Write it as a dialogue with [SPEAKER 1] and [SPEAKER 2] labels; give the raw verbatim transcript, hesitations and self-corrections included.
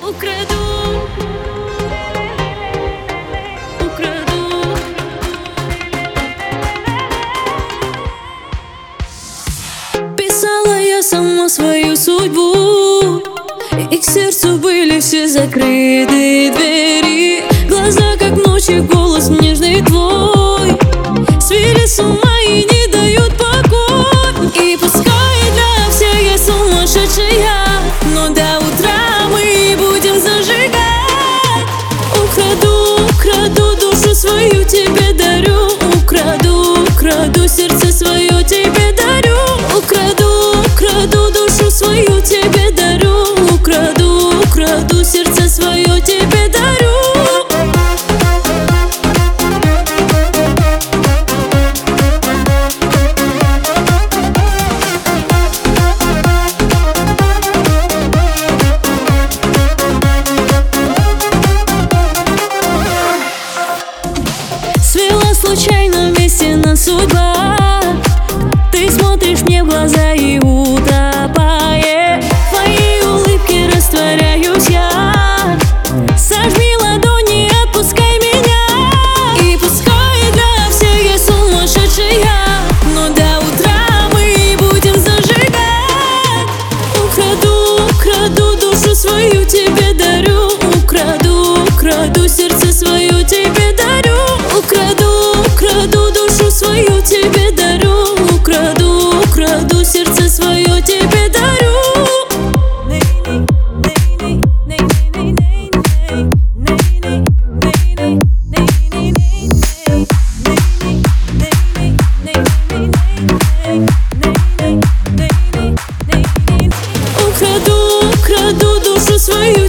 [SPEAKER 1] Украду, украду. Писала я сама свою судьбу, и к сердцу были все закрыты двери. Глаза как ночи, голос нежный твой свели с ума и не дают покой. И пускай для всех я сумасшедшая, но до утра мы будем зажигать. Украду, украду душу свою тебе дарю. Украду, украду сердце свое тебе дарю. Украду, украду душу свою тебе дарю. Украду, украду сердце свое тебе дарю. Свела случайно вместе нас судьба. Ты смотришь мне в глаза и утопая, в твоей улыбке растворяюсь я. Сожми ладони, отпускай меня. И пускай для всех я сумасшедшая, но до утра мы будем зажигать. Украду, украду душу свою тебе дарю. Украду, украду сердце свое тебе дарю. Украду, украду душу свою тебе дарю. Украду, украду сердце свое тебе дарю. Украду, украду душу свою